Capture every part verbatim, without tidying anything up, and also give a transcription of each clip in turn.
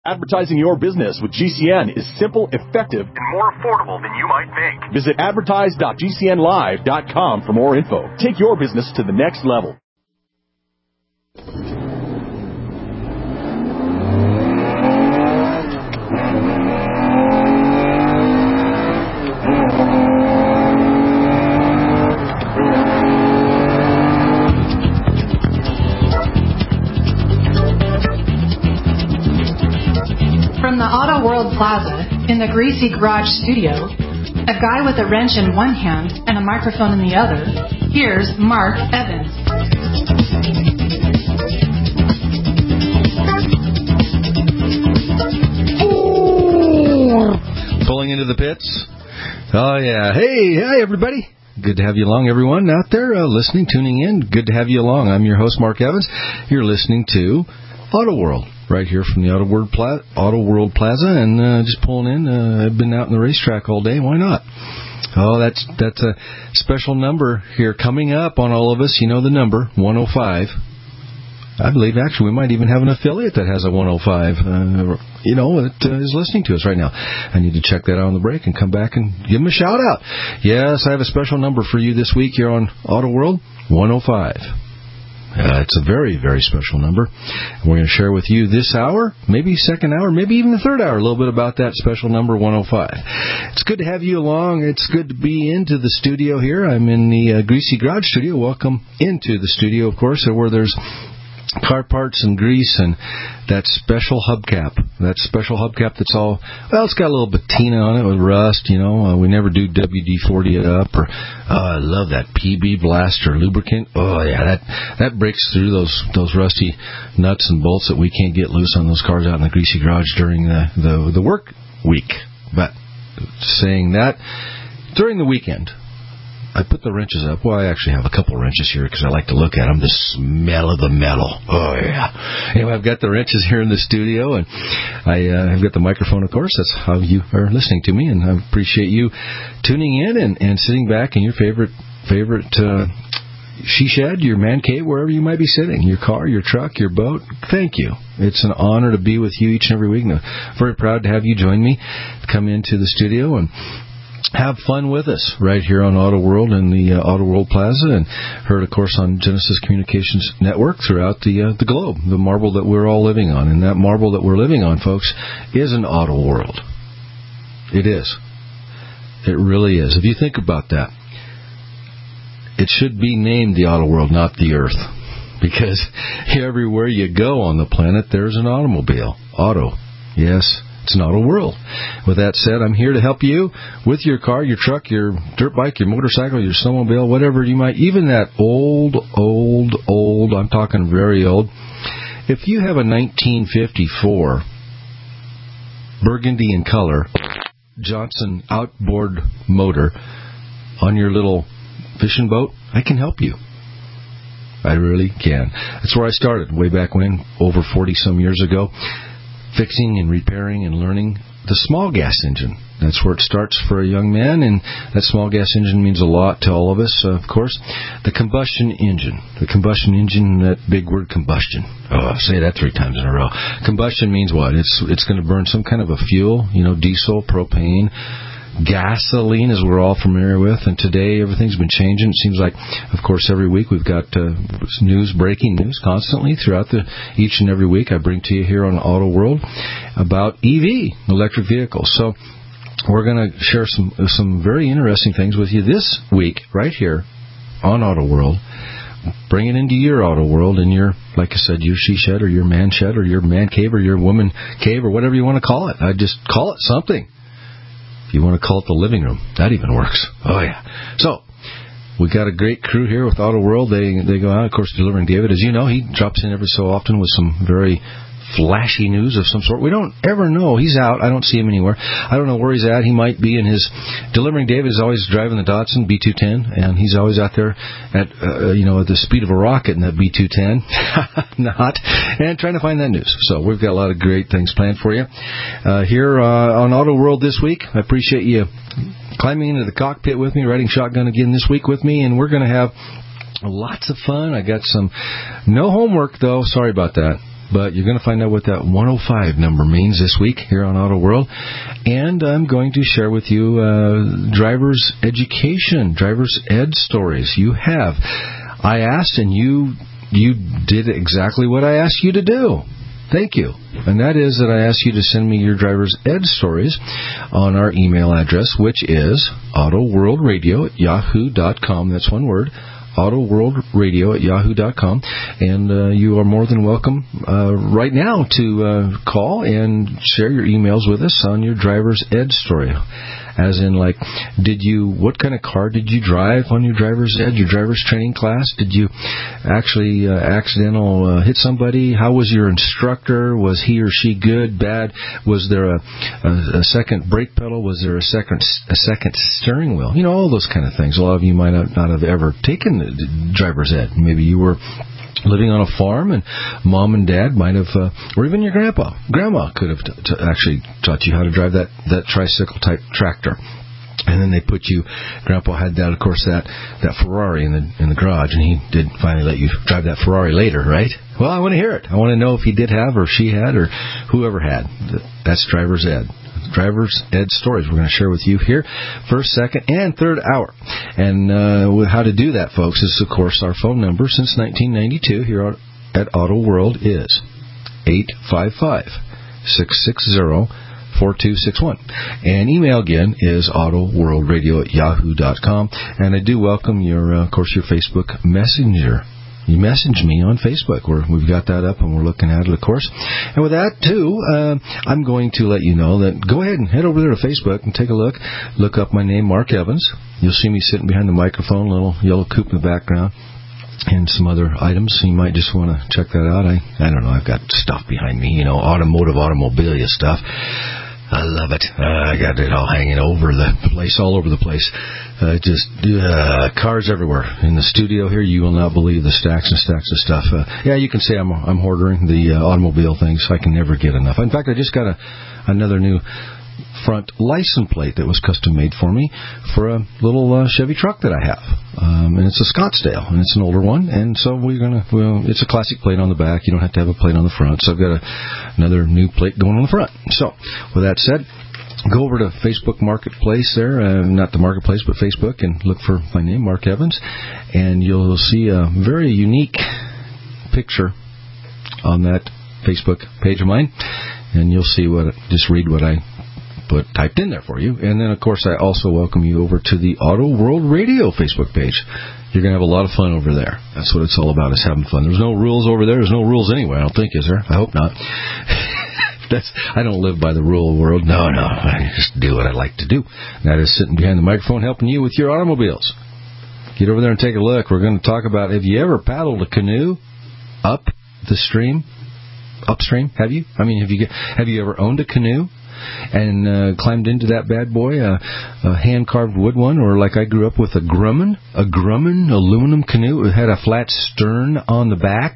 Advertising your business with G C N is simple, effective, and more affordable than you might think. Visit advertise dot g c n live dot com for more info. Take your business to the next level. From the Auto World Plaza in the Greasy Garage studio, a guy with a wrench in one hand and a microphone in the other, here's Mark Evans. Pulling into the pits. Oh, yeah. Hey, hi, everybody. Good to have you along, everyone out there uh, listening, tuning in. Good to have you along. I'm your host, Mark Evans. You're listening to Auto World, right here from the Auto World, Pla- Auto World Plaza, and uh, just pulling in. Uh, I've been out in the racetrack all day. Why not? Oh, that's that's a special number here coming up on all of us. You know the number, one oh five. I believe, actually, we might even have an affiliate that has a one oh five, uh, you know, that uh, is listening to us right now. I need to check that out on the break and come back and give them a shout-out. Yes, I have a special number for you this week here on Auto World, one oh five. Uh, it's a very, very special number. We're going to share with you this hour, maybe second hour, maybe even the third hour, a little bit about that special number one oh five. It's good to have you along. It's good to be into the studio here. I'm in the uh, Greasy Garage studio. Welcome into the studio, of course, where there's car parts and grease and that special hubcap. That special hubcap that's all, well, it's got a little patina on it with rust, you know. Uh, we never do W D forty it up. Or, uh, I love that P B Blaster lubricant. Oh, yeah, that that breaks through those those rusty nuts and bolts that we can't get loose on those cars out in the Greasy Garage during the, the, the work week. But saying that, during the weekend, I put the wrenches up. Well, I actually have a couple of wrenches here because I like to look at them. The smell of the metal. Oh, yeah. Anyway, I've got the wrenches here in the studio, and I, uh, I've got the microphone, of course. That's how you are listening to me, and I appreciate you tuning in and, and sitting back in your favorite favorite uh, she shed, your man cave, wherever you might be sitting, your car, your truck, your boat. Thank you. It's an honor to be with you each and every week. And I'm very proud to have you join me, come into the studio, and have fun with us right here on Auto World and the uh, Auto World Plaza, and heard, of course, on Genesis Communications Network throughout the uh, the globe, the marble that we're all living on. And that marble that we're living on, folks, is an auto world. It is. It really is. If you think about that, it should be named the Auto World, not the Earth, because everywhere you go on the planet, there's an automobile. Auto. Yes. It's an auto world. With that said, I'm here to help you with your car, your truck, your dirt bike, your motorcycle, your snowmobile, whatever you might, even that old, old, old, I'm talking very old. If you have a nineteen fifty-four burgundy in color Johnson outboard motor on your little fishing boat, I can help you. I really can. That's where I started way back when, over forty-some years ago. Fixing and repairing and learning the small gas engine. That's where it starts for a young man, and that small gas engine means a lot to all of us, uh, of course. The combustion engine. The combustion engine, that big word combustion. Oh, say that three times in a row. Combustion means what? It's it's going to burn some kind of a fuel, you know, diesel, propane, gasoline, as we're all familiar with. And today, everything's been changing. It seems like, of course, every week we've got uh, news, breaking news constantly throughout the each and every week I bring to you here on Auto World about E V, electric vehicles. So we're going to share some some very interesting things with you this week right here on Auto World. Bring it into your auto world, and your, like I said, your she shed or your man shed or your man cave or your woman cave or whatever you want to call it. I just call it something. If you want to call it the living room, that even works. Oh, yeah. So, we got a great crew here with Auto World. They they go out, of course, delivering David. As you know, he drops in every so often with some very flashy news of some sort. We don't ever know. He's out. I don't see him anywhere. I don't know where he's at. He might be in his... Delivering David is always driving the Datsun B two ten, and he's always out there at, uh, you know, at the speed of a rocket in that B two ten. Not. And trying to find that news. So we've got a lot of great things planned for you. Uh, here uh, on Auto World this week, I appreciate you climbing into the cockpit with me, riding shotgun again this week with me, and we're going to have lots of fun. I got some... No homework, though. Sorry about that. but you're going to find out what that one oh five number means this week here on Auto World. And I'm going to share with you uh, driver's education, driver's ed stories. You have. I asked, and you you did exactly what I asked you to do. Thank you. And that is that I asked you to send me your driver's ed stories on our email address, which is autoworldradio at yahoo dot com. That's one word. autoworldradio at yahoo dot com. And uh, you are more than welcome uh, right now to uh, call and share your emails with us on your driver's ed story. As in, like, did you, what kind of car did you drive on your driver's ed, your driver's training class? Did you actually uh, accidental uh, hit somebody? How was your instructor? Was he or she good, bad? Was there a, a, a second brake pedal? Was there a second a second steering wheel? You know, all those kind of things. A lot of you might not, not have ever taken the driver's ed. Maybe you were living on a farm, and mom and dad might have, uh, or even your grandpa, grandma could have t- t- actually taught you how to drive that, that tricycle-type tractor. And then they put you, grandpa had that, of course, that, that Ferrari in the in the garage, and he did finally let you drive that Ferrari later, right? Well, I want to hear it. I want to know if he did have, or she had, or whoever had. That's driver's ed. Driver's ed stories we're going to share with you here, first, second, and third hour. And uh, how to do that, folks, is, of course, our phone number since nineteen ninety-two here at Auto World is eight five five, six six zero, four two six one. And email again is autoworldradio at yahoo dot com. And I do welcome your, uh, of course, your Facebook Messenger. You message me on Facebook. We're, we've got that up, and we're looking at it, of course. And with that, too, uh, I'm going to let you know that go ahead and head over there to Facebook and take a look. Look up my name, Mark Evans. You'll see me sitting behind the microphone, a little yellow coupe in the background, and some other items. So you might just want to check that out. I, I don't know. I've got stuff behind me, you know, automotive, automobilia stuff. I love it. Uh, I got it all hanging over the place, all over the place. Uh, just uh, cars everywhere. In the studio here, you will not believe the stacks and stacks of stuff. Uh, yeah, you can say I'm I'm hoarding the uh, automobile things. I can never get enough. In fact, I just got a another new front license plate that was custom made for me for a little uh, Chevy truck that I have, um, and it's a Scottsdale, and it's an older one, and so we're gonna. Well, it's a classic plate on the back. You don't have to have a plate on the front, so I've got a, another new plate going on the front. So, with that said, go over to Facebook Marketplace there, uh, not the Marketplace, but Facebook, and look for my name, Mark Evans, and you'll see a very unique picture on that Facebook page of mine, and you'll see what. Just read what I put typed in there for you. And then, of course, I also welcome you over to the Auto World Radio Facebook page. You're going to have a lot of fun over there. That's what it's all about, is having fun. There's no rules over there. There's no rules anywhere, I don't think, is there? I hope not. That's, I don't live by the rule world. No, no. I just do what I like to do. And that is sitting behind the microphone helping you with your automobiles. Get over there and take a look. We're going to talk about, have you ever paddled a canoe up the stream? Upstream? Have you? I mean, have you have you ever owned a canoe and uh, climbed into that bad boy, uh, a hand-carved wood one, or like I grew up with a Grumman, a Grumman aluminum canoe. It had a flat stern on the back.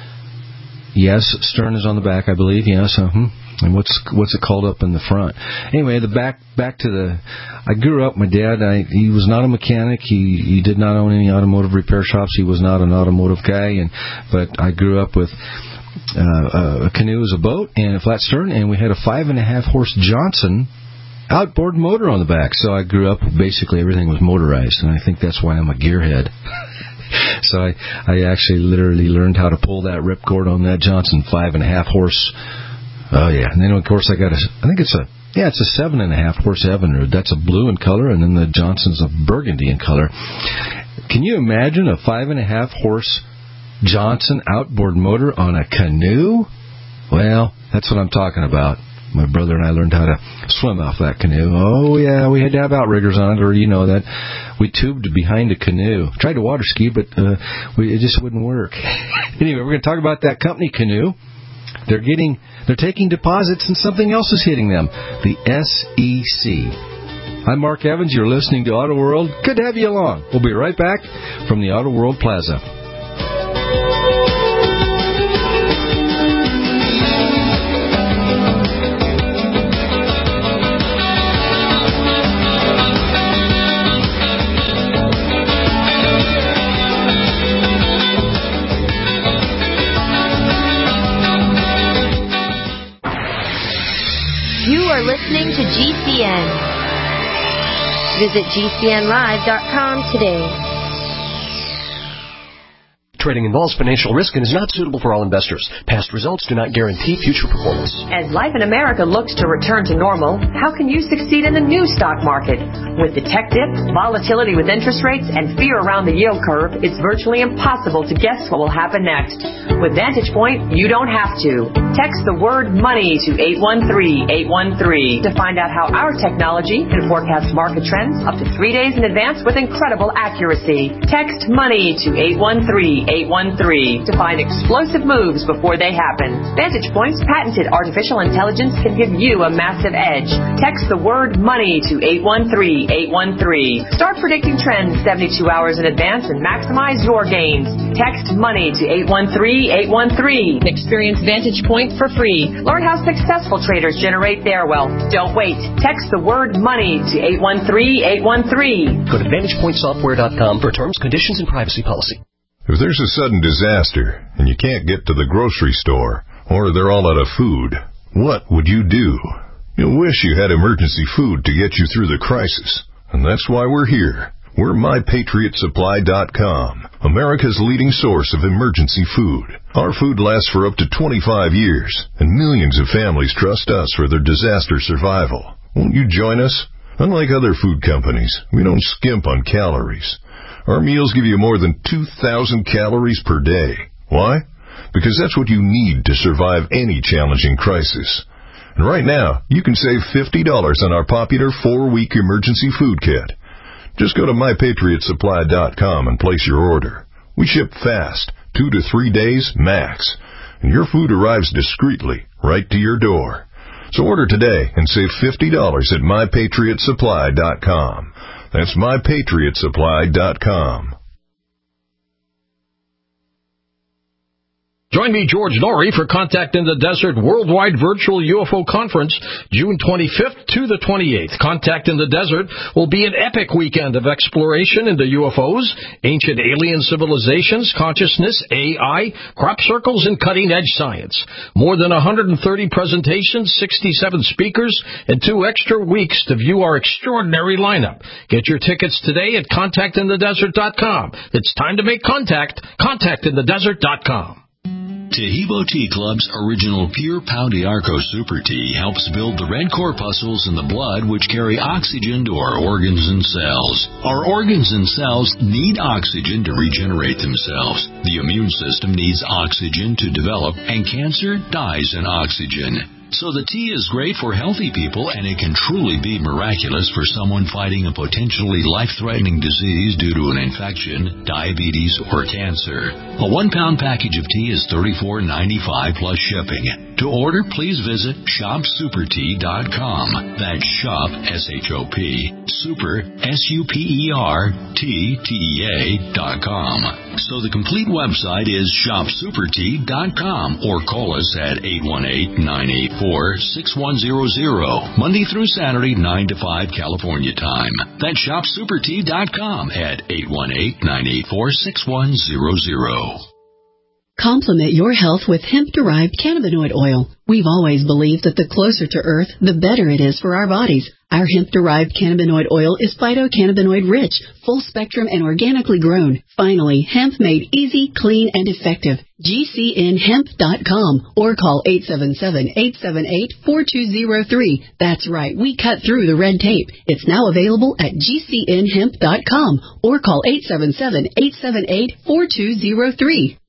Yes, stern is on the back, I believe. Yes, uh-huh. And what's what's it called up in the front? Anyway, the back back to the. I grew up. My dad, I, he was not a mechanic. He he did not own any automotive repair shops. He was not an automotive guy. And but I grew up with. Uh, a canoe as a boat and a flat stern, and we had a five and a half horse Johnson outboard motor on the back. So I grew up, basically everything was motorized, and I think that's why I'm a gearhead. So I, I actually literally learned how to pull that ripcord on that Johnson five and a half horse. Oh yeah, and then of course I got a, I think it's a, yeah, it's a seven and a half horse Evinrude. That's a blue in color, and then the Johnson's a burgundy in color. Can you imagine a five and a half horse Johnson outboard motor on a canoe? Well, that's what I'm talking about. My brother and I learned how to swim off that canoe. Oh, yeah, we had to have outriggers on it, or, you know, that we tubed behind a canoe. Tried to water ski, but uh, we, it just wouldn't work. Anyway, we're going to talk about that company canoe. They're getting, they're taking deposits, and something else is hitting them. The S E C. I'm Mark Evans. You're listening to Auto World. Good to have you along. We'll be right back from the Auto World Plaza. You are listening to G C N. Visit G C N live dot com today. Trading involves financial risk and is not suitable for all investors. Past results do not guarantee future performance. As life in America looks to return to normal, how can you succeed in the new stock market? With the tech dip, volatility with interest rates, and fear around the yield curve, it's virtually impossible to guess what will happen next. With Vantage Point, you don't have to. Text the word money to eight one three, eight one three to find out how our technology can forecast market trends up to three days in advance with incredible accuracy. Text money to eight one three, eight one three to find explosive moves before they happen. Vantage Point's patented artificial intelligence can give you a massive edge. Text the word money to eight one three, eight one three. Start predicting trends seventy-two hours in advance and maximize your gains. Text money to eight one three, eight one three. Experience Vantage Point for free. Learn how successful traders generate their wealth. Don't wait. Text the word money to eight one three, eight one three. Go to vantage point software dot com for terms, conditions, and privacy policy. If there's a sudden disaster and you can't get to the grocery store or they're all out of food, what would you do? You'll wish you had emergency food to get you through the crisis. And that's why we're here. We're my patriot supply dot com, America's leading source of emergency food. Our food lasts for up to twenty-five years, and millions of families trust us for their disaster survival. Won't you join us? Unlike other food companies, we don't skimp on calories. Our meals give you more than two thousand calories per day. Why? Because that's what you need to survive any challenging crisis. And right now, you can save fifty dollars on our popular four-week emergency food kit. Just go to my patriot supply dot com and place your order. We ship fast, two to three days max, and your food arrives discreetly right to your door. So order today and save fifty dollars at my patriot supply dot com. That's my patriot supply dot com. Join me, George Norrie, for Contact in the Desert Worldwide Virtual U F O Conference, June twenty-fifth to the twenty-eighth. Contact in the Desert will be an epic weekend of exploration into U F Os, ancient alien civilizations, consciousness, A I, crop circles, and cutting-edge science. More than one hundred thirty presentations, sixty-seven speakers, and two extra weeks to view our extraordinary lineup. Get your tickets today at contact in the desert dot com. It's time to make contact. contact in the desert dot com. Tahibo Tea Club's original Pure Pau d'Arco Super Tea helps build the red corpuscles in the blood which carry oxygen to our organs and cells. Our organs and cells need oxygen to regenerate themselves. The immune system needs oxygen to develop, and cancer dies in oxygen. So the tea is great for healthy people, and it can truly be miraculous for someone fighting a potentially life-threatening disease due to an infection, diabetes, or cancer. A one-pound package of tea is thirty-four ninety-five plus shipping. To order, please visit shop super tea dot com. That's shop, S H O P, super, S U P E R, T, T E A dot com. So the complete website is shop super tea dot com, or call us at eight one eight, nine eight four, six one zero zero, Monday through Saturday, nine to five California time. That's shop super tea dot com at eight one eight, nine eight four, six one zero zero. Complement your health with hemp-derived cannabinoid oil. We've always believed that the closer to Earth, the better it is for our bodies. Our hemp-derived cannabinoid oil is phytocannabinoid rich, full spectrum, and organically grown. Finally, hemp made easy, clean, and effective. G C N hemp dot com or call eight seven seven, eight seven eight, four two zero three. That's right, we cut through the red tape. It's now available at G C N hemp dot com or call eight seven seven, eight seven eight, four two zero three.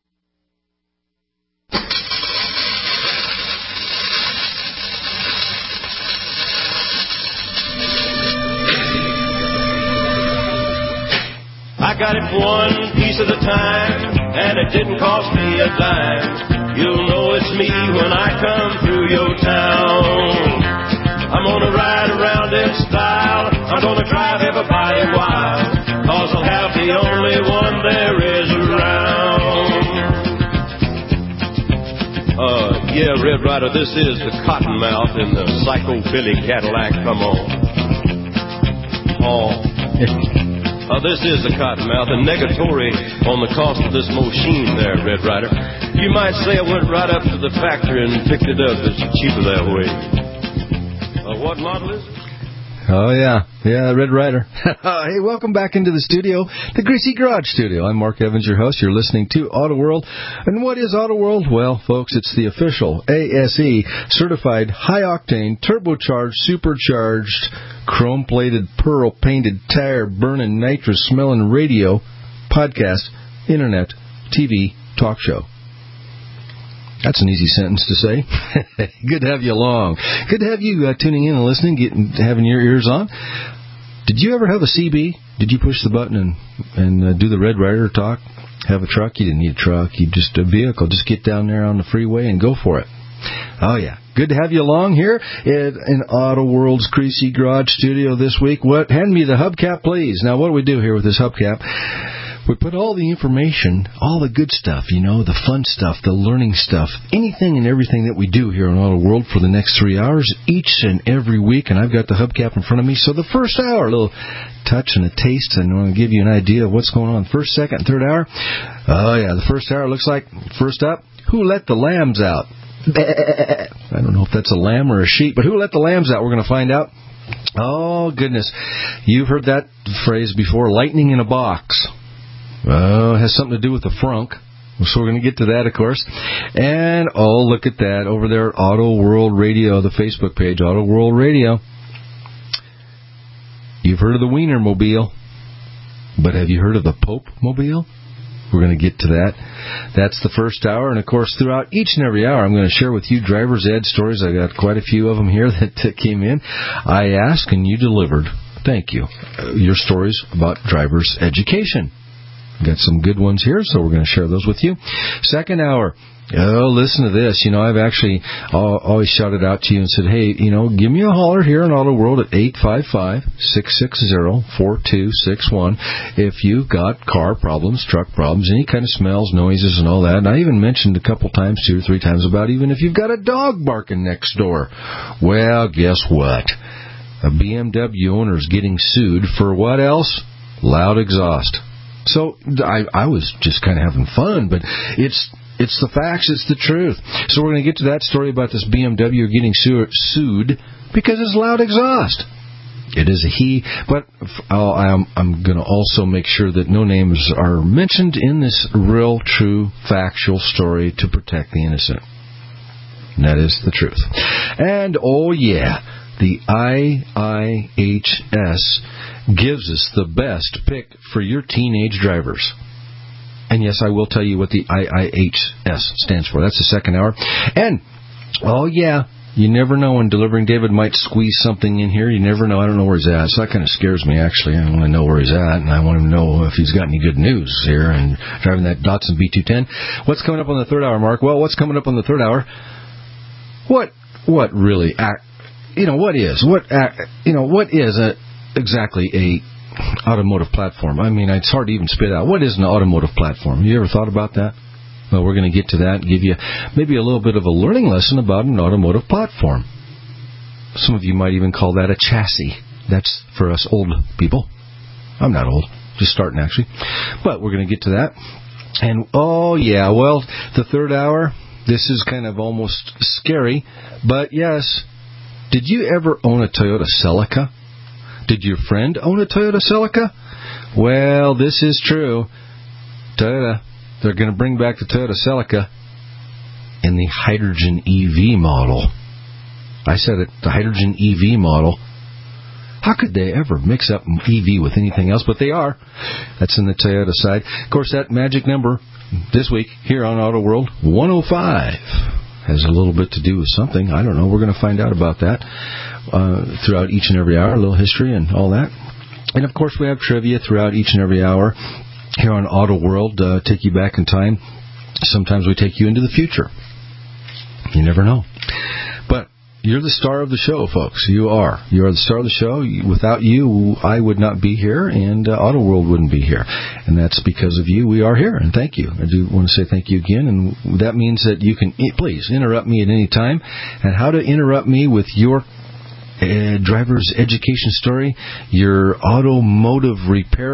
I got it one piece at a time, and it didn't cost me a dime. You'll know it's me when I come through your town. I'm gonna ride around in style, I'm gonna drive everybody wild, cause I'll have the only one there is around. Uh, yeah, Red Rider, this is the Cottonmouth in the Psycho Billy Cadillac, come on. Oh. Uh, this is the Cottonmouth, a negatory on the cost of this machine there, Red Rider. You might say I went right up to the factory and picked it up. It's cheaper that way. what model is it? Oh, yeah. Yeah, Red Ryder. Hey, welcome back into the studio, the Greasy Garage Studio. I'm Mark Evans, your host. You're listening to Auto World. And what is Auto World? Well, folks, it's the official A S E certified high-octane, turbocharged, supercharged, chrome-plated, pearl-painted, tire-burning, nitrous-smelling radio, podcast, internet, T V, talk show. That's an easy sentence to say. Good to have you along. Good to have you uh, tuning in and listening, getting, having your ears on. Did you ever have a C B? Did you push the button and, and uh, do the Red Ryder talk? Have a truck? You didn't need a truck. You just a vehicle. Just get down there on the freeway and go for it. Oh, yeah. Good to have you along here in, in Auto World's Greasy Garage Studio this week. What? Hand me the hubcap, please. Now, what do we do here with this hubcap? We put all the information, all the good stuff, you know, the fun stuff, the learning stuff, anything and everything that we do here on Auto World for the next three hours, each and every week. And I've got the hubcap in front of me. So the first hour, a little touch and a taste, and I want to give you an idea of what's going on. First, second, and third hour. Oh, yeah, the first hour looks like, first up, who let the lambs out? I don't know if that's a lamb or a sheep, but who let the lambs out? We're going to find out. Oh, goodness. You've heard that phrase before, lightning in a box. Oh, it has something to do with the frunk. So we're going to get to that, of course. And, oh, look at that. Over there at Auto World Radio, the Facebook page, Auto World Radio. You've heard of the Wienermobile, but have you heard of the Pope-mobile? We're going to get to that. That's the first hour. And, of course, throughout each and every hour, I'm going to share with you driver's ed stories. I got quite a few of them here that came in. I asked, and you delivered. Thank you. Uh, your stories about driver's education. Got some good ones here, so we're going to share those with you. Second hour. Oh, listen to this. You know, I've actually always shouted out to you and said, hey, you know, give me a holler here on Auto World at eight five five, six six zero, four two six one if you've got car problems, truck problems, any kind of smells, noises, and all that. And I even mentioned a couple times, two or three times, about even if you've got a dog barking next door. Well, guess what? A B M W owner is getting sued for what else? Loud exhaust. So I, I was just kind of having fun, but it's it's the facts, it's the truth. So we're going to get to that story about this B M W getting su- sued because it's loud exhaust. It is a he, but I'll, I'm, I'm going to also make sure that no names are mentioned in this real, true, factual story to protect the innocent. And that is the truth. And, oh yeah, the I I H S gives us the best pick for your teenage drivers. And yes, I will tell you what the I I H S stands for. That's the second hour. And, oh yeah, you never know when Delivering David might squeeze something in here. You never know. I don't know where he's at. So that kind of scares me, actually. I want to know where he's at, and I want to know if he's got any good news here and driving that Datsun B two ten. What's coming up on the third hour, Mark? Well, what's coming up on the third hour? What, what really, you know, what is, what, you know, what is a, exactly a automotive platform? I mean, it's hard to even spit out. What is an automotive platform? Have you ever thought about that? Well, we're going to get to that and give you maybe a little bit of a learning lesson about an automotive platform. Some of you might even call that a chassis. That's for us old people. I'm not old, just starting actually. But we're going to get to that. And, oh, yeah, well, the third hour, this is kind of almost scary. But, yes, did you ever own a Toyota Celica? Did your friend own a Toyota Celica? Well, this is true. Toyota, they're going to bring back the Toyota Celica in the hydrogen E V model. I said it, the hydrogen E V model. How could they ever mix up E V with anything else? But they are. That's in the Toyota side. Of course, that magic number this week here on Auto World, one oh five, has a little bit to do with something. I don't know. We're going to find out about that uh, throughout each and every hour, a little history and all that. And, of course, we have trivia throughout each and every hour here on Auto World. Uh, take you back in time. Sometimes we take you into the future. You never know. But you're the star of the show, folks. You are. You are the star of the show. Without you, I would not be here, and uh, Auto World wouldn't be here. And that's because of you. We are here, and thank you. I do want to say thank you again, and that means that you can, please, interrupt me at any time. And how to interrupt me with your uh, driver's education story, your automotive repair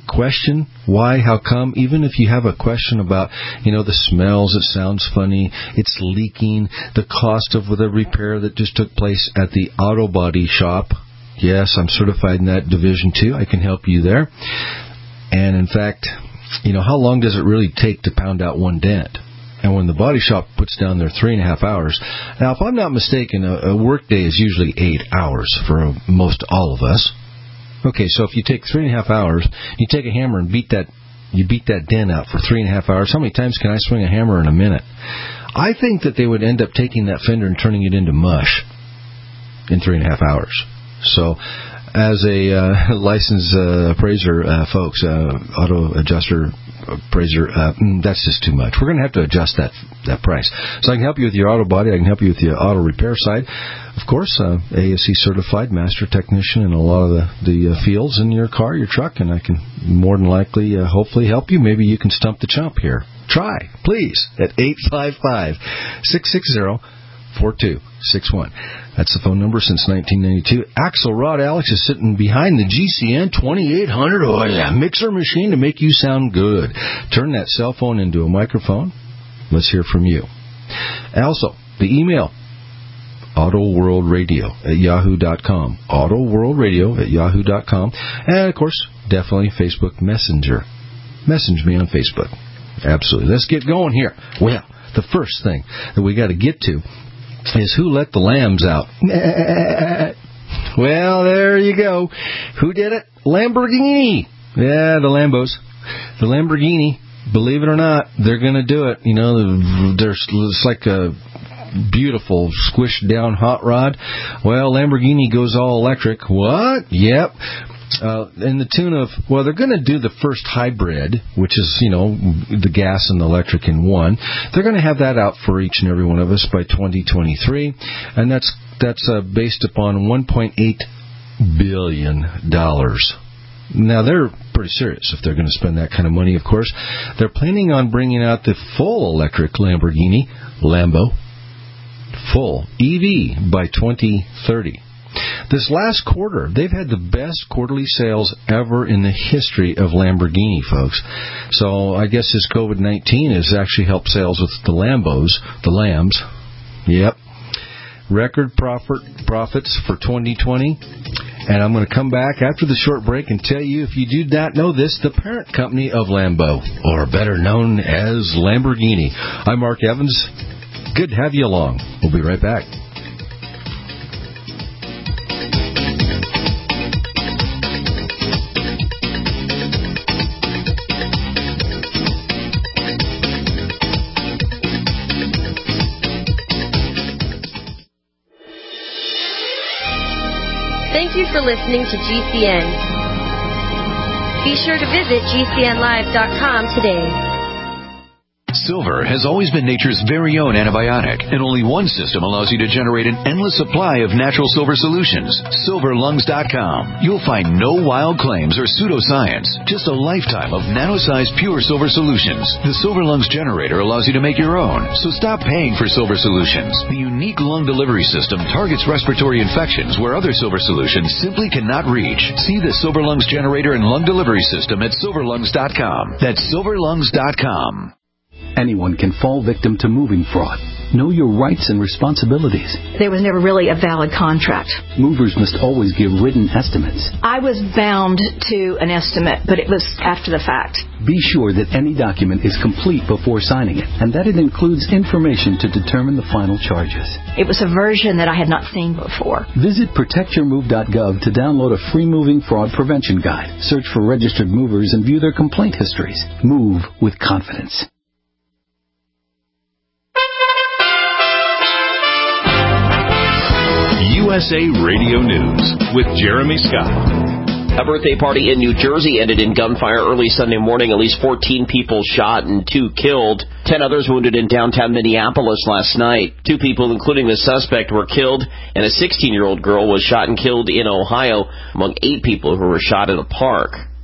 question why, how come, even if you have a question about, you know, the smells, it sounds funny, it's leaking, the cost of the repair that just took place at the auto body shop. Yes, I'm certified in that division too. I can help you there. And in fact, you know, how long does it really take to pound out one dent? And when the body shop puts down their three and a half hours, now if I'm not mistaken, a, a work day is usually eight hours for most all of us. Okay, so if you take three and a half hours, you take a hammer and beat that, you beat that dent out for three and a half hours. How many times can I swing a hammer in a minute? I think that they would end up taking that fender and turning it into mush in three and a half hours. So, as a uh, licensed uh, appraiser, uh, folks, uh, auto adjuster appraiser, uh, that's just too much. We're going to have to adjust that that price. So I can help you with your auto body. I can help you with the auto repair side. Of course, uh, A S C certified master technician in a lot of the, the uh, fields in your car, your truck, and I can more than likely, uh, hopefully help you. Maybe you can stump the chump here. Try, please, at eight five five, six six zero, four two six one. That's the phone number since nineteen ninety-two. Axelrod Alex is sitting behind the G C N twenty-eight hundred oh, yeah, mixer machine to make you sound good. Turn that cell phone into a microphone. Let's hear from you. Also, the email, autoworldradio at yahoo dot com. autoworldradio at yahoo dot com. And, of course, definitely Facebook Messenger. Message me on Facebook. Absolutely. Let's get going here. Well, the first thing that we got to get to is who let the lambs out. Well, there you go. Who did it? Lamborghini. Yeah, the Lambos. The Lamborghini, believe it or not, they're going to do it. You know, there's it's like a beautiful squished down hot rod. Well, Lamborghini goes all electric. What? Yep. Uh, in the tune of, well, they're going to do the first hybrid, which is, you know, the gas and the electric in one. They're going to have that out for each and every one of us by twenty twenty-three, and that's that's uh, based upon one point eight billion dollars. Now, they're pretty serious if they're going to spend that kind of money, of course. They're planning on bringing out the full electric Lamborghini, Lambo, full E V by twenty thirty. This last quarter, they've had the best quarterly sales ever in the history of Lamborghini, folks. So I guess this COVID nineteen has actually helped sales with the Lambos, the Lambs. Yep. Record profit profits for twenty twenty. And I'm going to come back after the short break and tell you, if you do not know this, the parent company of Lambo, or better known as Lamborghini. I'm Mark Evans. Good to have you along. We'll be right back. Thank you for listening to G C N. Be sure to visit G C N live dot com today. Silver has always been nature's very own antibiotic, and only one system allows you to generate an endless supply of natural silver solutions. silver lungs dot com. You'll find no wild claims or pseudoscience, just a lifetime of nano-sized pure silver solutions. The Silver Lungs generator allows you to make your own, so stop paying for silver solutions. The unique lung delivery system targets respiratory infections where other silver solutions simply cannot reach. See the Silver Lungs generator and lung delivery system at silver lungs dot com. That's silver lungs dot com. Anyone can fall victim to moving fraud. Know your rights and responsibilities. There was never really a valid contract. Movers must always give written estimates. I was bound to an estimate, but it was after the fact. Be sure that any document is complete before signing it, and that it includes information to determine the final charges. It was a version that I had not seen before. Visit protect your move dot gov to download a free moving fraud prevention guide. Search for registered movers and view their complaint histories. Move with confidence. U S A Radio News with Jeremy Scott. A birthday party in New Jersey ended in gunfire early Sunday morning. At least fourteen people shot and two killed. Ten others wounded in downtown Minneapolis last night. Two people, including the suspect, were killed, and a sixteen-year-old girl was shot and killed in Ohio, among eight people who were shot in a park.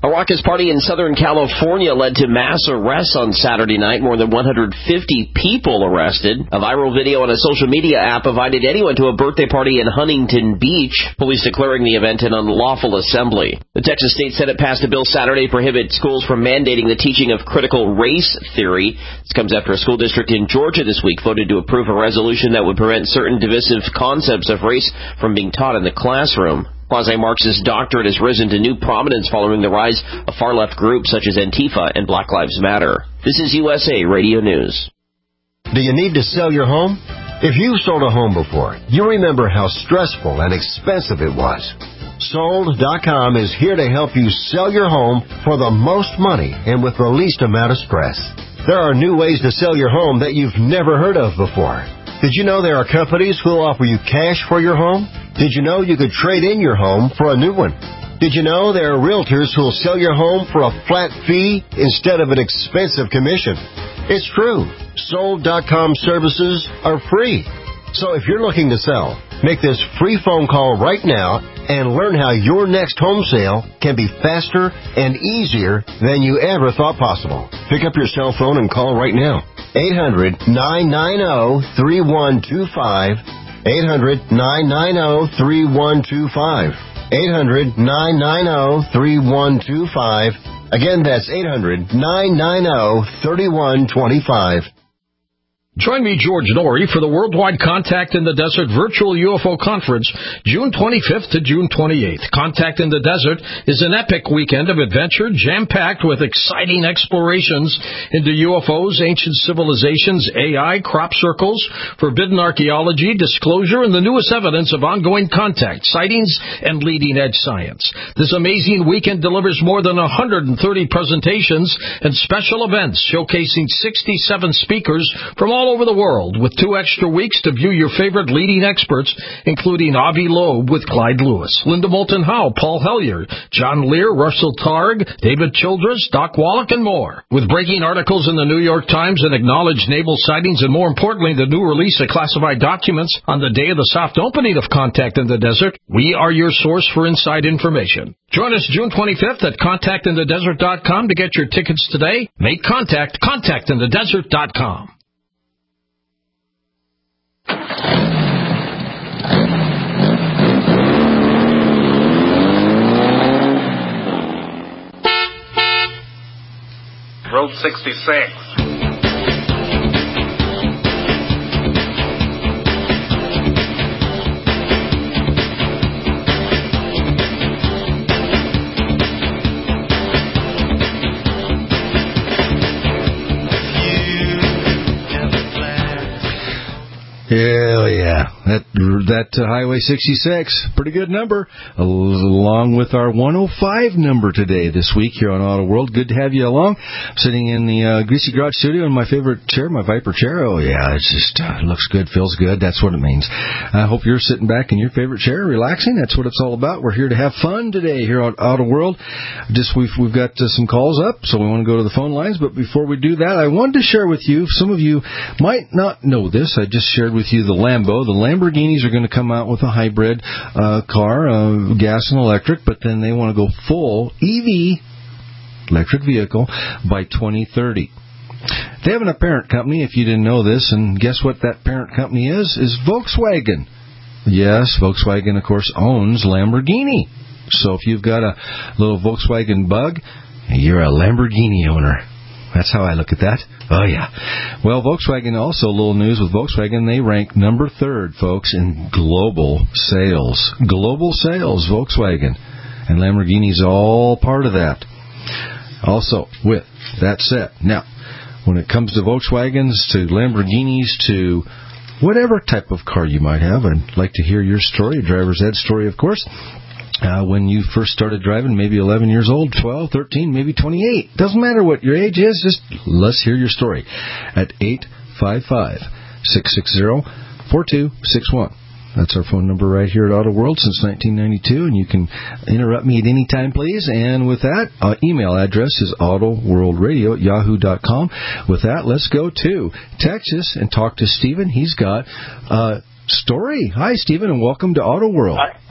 A raucous party in Southern California led to mass arrests on Saturday night. More than one hundred fifty people arrested. A viral video on a social media app invited anyone to a birthday party in Huntington Beach, police declaring the event an unlawful assembly. The Texas State Senate passed a bill Saturday to prohibit schools from mandating the teaching of critical race theory. This comes after a school district in Georgia this week voted to approve a resolution that would prevent certain divisive concepts of race from being taught in the classroom. Quasi-Marxist doctrine has risen to new prominence following the rise of far-left groups such as Antifa and Black Lives Matter. This is U S A Radio News. Do you need to sell your home? If you've sold a home before, you remember how stressful and expensive it was. Sold dot com is here to help you sell your home for the most money and with the least amount of stress. There are new ways to sell your home that you've never heard of before. Did you know there are companies who will offer you cash for your home? Did you know you could trade in your home for a new one? Did you know there are realtors who will sell your home for a flat fee instead of an expensive commission? It's true. Sold dot com services are free. So if you're looking to sell, make this free phone call right now and learn how your next home sale can be faster and easier than you ever thought possible. Pick up your cell phone and call right now. eight hundred, nine nine zero, three one two five. eight hundred, nine nine zero, three one two five. eight hundred, nine nine zero, three one two five. Again, that's eight hundred, nine nine zero, three one two five. Join me, George Norrie, for the Worldwide Contact in the Desert Virtual U F O Conference, June twenty-fifth to June twenty-eighth. Contact in the Desert is an epic weekend of adventure, jam-packed with exciting explorations into U F Os, ancient civilizations, A I, crop circles, forbidden archaeology, disclosure, and the newest evidence of ongoing contact, sightings, and leading-edge science. This amazing weekend delivers more than one hundred thirty presentations and special events showcasing sixty-seven speakers from all over the world, with two extra weeks to view your favorite leading experts, including Avi Loeb with Clyde Lewis, Linda Moulton Howe, Paul Hellyer, John Lear, Russell Targ, David Childress, Doc Wallach, and more. With breaking articles in the New York Times and acknowledged naval sightings, and more importantly, the new release of classified documents on the day of the soft opening of Contact in the Desert, we are your source for inside information. Join us June twenty-fifth at contact in the desert dot com to get your tickets today. Make contact, contact in the desert dot com. Road sixty-six. Hell yeah. That that uh, Highway sixty-six, pretty good number, along with our one oh five number today, this week here on Auto World. Good to have you along. Sitting in the uh, Greasy Garage studio in my favorite chair, my Viper chair. Oh, yeah, it just uh, looks good, feels good. That's what it means. I hope you're sitting back in your favorite chair, relaxing. That's what it's all about. We're here to have fun today here on Auto World. Just we've, we've got uh, some calls up, so we want to go to the phone lines. But before we do that, I wanted to share with you, some of you might not know this, I just shared with you the Lambo. The Lamborghinis are going to come out with a hybrid uh, car, uh, gas and electric, but then they want to go full E V, electric vehicle, by twenty thirty. They have an parent company, if you didn't know this, and guess what that parent company is? Is Volkswagen. Yes, Volkswagen, of course, owns Lamborghini. So if you've got a little Volkswagen Bug, you're a Lamborghini owner. That's how I look at that. Oh, yeah. Well, Volkswagen, also a little news with Volkswagen, they rank number third, folks, in global sales. Global sales, Volkswagen. And Lamborghini's all part of that. Also, with that said, now, when it comes to Volkswagens, to Lamborghinis, to whatever type of car you might have, I'd like to hear your story, a driver's ed story, of course. Uh, when you first started driving, maybe eleven years old, twelve, thirteen, maybe twenty-eight. Doesn't matter what your age is, just let's hear your story at eight five five, six six zero, four two six one. That's our phone number right here at Auto World since nineteen ninety-two, and you can interrupt me at any time, please. And with that, our email address is autoworldradio at yahoo dot com. With that, let's go to Texas and talk to Stephen. He's got a story. Hi, Stephen, and welcome to Auto World. Hi.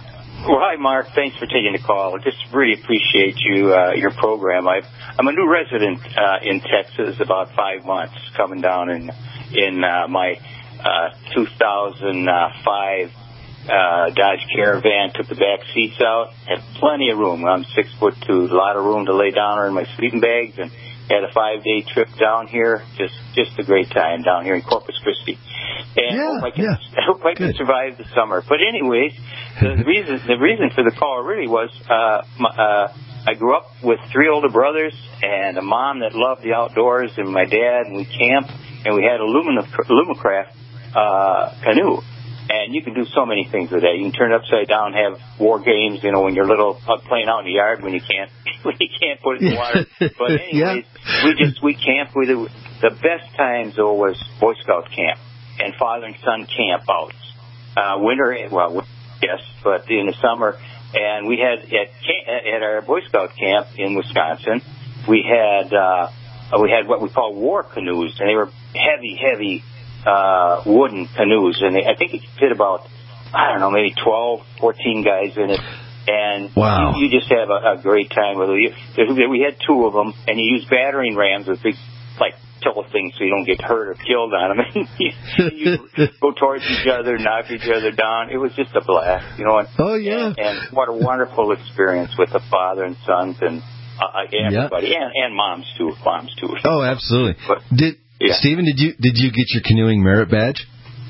Well, hi, Mark. Thanks for taking the call. I just really appreciate you, uh, your program. I've, I'm a new resident uh, in Texas, about five months, coming down in in uh, my uh, two thousand five uh, Dodge Caravan. Took the back seats out, had plenty of room. I'm six foot two, a lot of room to lay down in my sleeping bags, and had a five-day trip down here. Just just a great time down here in Corpus Christi. And yeah, I hope I can, yeah. I hope I can survive the summer. But anyways, the reason the reason for the call really was uh, my, uh, I grew up with three older brothers and a mom that loved the outdoors, and my dad, and we camped, and we had a Lumina, Lumacraft uh, canoe. And you can do so many things with that. You can turn it upside down, have war games, you know, when you're little, uh, playing out in the yard when you can't when you can't put it in the water. But anyways, yeah. we just we camped with it. The best times though was Boy Scout camp and father and son camp outs. Uh, winter, well, yes, but in the summer. And we had at at our Boy Scout camp in Wisconsin, we had uh, we had what we call war canoes, and they were heavy, heavy. Uh, wooden canoes, and they, I think it fit about, I don't know, maybe twelve, fourteen guys in it, and wow. you, you just have a, a great time with it. We had two of them, and you use battering rams with big, like, tiller things so you don't get hurt or killed on them. you, you go towards each other, knock each other down. It was just a blast, you know. And, oh, yeah. And, and what a wonderful experience with the father and sons and uh, everybody, yeah. and, and moms, too, moms, too. Oh, absolutely. But, Did... Yeah. Stephen, did you did you get your canoeing merit badge?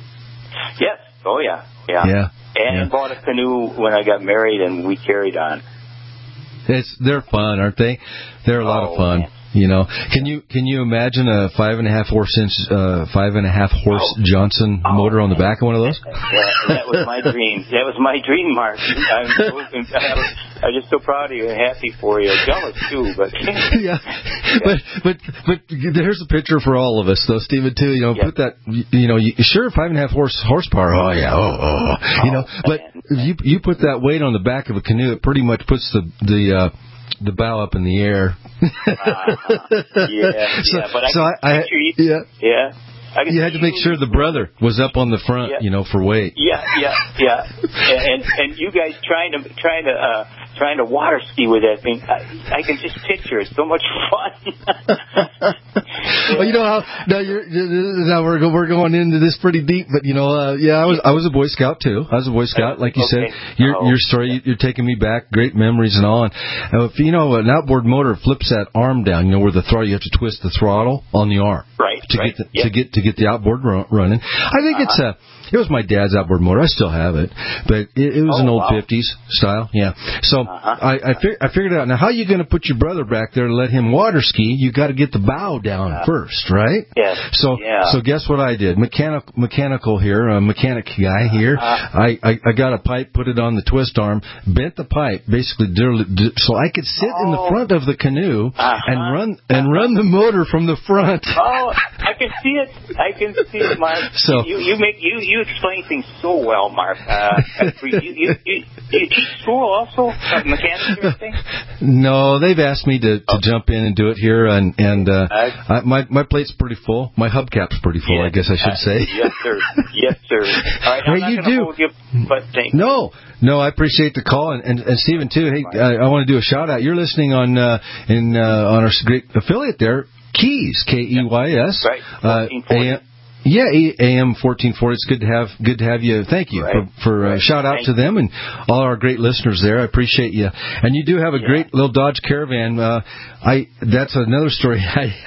Yes. Oh, yeah. Yeah. Yeah. And yeah. bought a canoe when I got married, and we carried on. It's they're fun, aren't they? They're a lot oh, of fun. Man. You know, can you can you imagine a five and a half horse inch, uh, five and a half horse oh. Johnson oh. motor on the back of one of those? Yeah, that was my dream. That was my dream, Mark. I'm, so, I'm just so proud of you and happy for you. Jealous too, but yeah. But but but there's a picture for all of us, though, Stephen. Too. You know, yeah. put that. You know, you, sure, five and a half horse horsepower. Oh yeah. Oh oh. You know, oh, but you you put that weight on the back of a canoe, it pretty much puts the the. Uh, the bow up in the air. uh-huh. Yeah, so, yeah, but I, so I, I you, yeah, yeah. I you had to make sure the brother was up on the front, yeah. you know, for weight. Yeah, yeah, yeah. and and you guys trying to trying to uh, trying to water ski with that thing. I, I can just picture it. So much fun. Well, you know how now you're now we're we're going into this pretty deep, but you know, uh, yeah, I was I was a Boy Scout too. I was a Boy Scout, like you okay. said. Your oh. your story, you're taking me back, great memories and all. And uh, if you know, an outboard motor flips that arm down, you know, where the throttle, you have to twist the throttle on the arm, right? To right. get the, yep. to get to get the outboard run, running. I think uh-huh. it's a. It was my dad's outboard motor. I still have it, but it, it was oh, an old wow. fifties style. Yeah. So uh-huh. I I, fig- I figured out now how you going to put your brother back there to let him water ski. You got to get the bow down uh, first, right? Yes. So yeah. so guess what I did? Mechanical mechanical here, a mechanic guy here. Uh-huh. I, I I got a pipe, put it on the twist arm, bent the pipe basically so I could sit oh. in the front of the canoe uh-huh. and run and run the motor from the front. Oh, I can see it. I can see it, Mark. So you you make you you explain things so well, Mark. Uh, you, you, you, you teach school also, uh, mechanics or anything? No, they've asked me to, to oh. jump in and do it here, and and uh, uh, I, my my plate's pretty full. My hubcap's pretty full, yeah, I guess I should uh, say. Yes, sir. Yes, sir. All right, I'm hey, not you gonna do. hold you, but thank no, no, I appreciate the call, and and, and Stephen too. Hey, I, I want to do a shout out. You're listening on uh, in uh, on our great affiliate there, Keys, K E Y S. Right. Uh, Yeah, A M fourteen forty. It's good to have good to have you. Thank you right. for, for right. uh, shout out Thank to them and all our great listeners there. I appreciate you. And you do have a yeah. great little Dodge Caravan. Uh, I that's another story.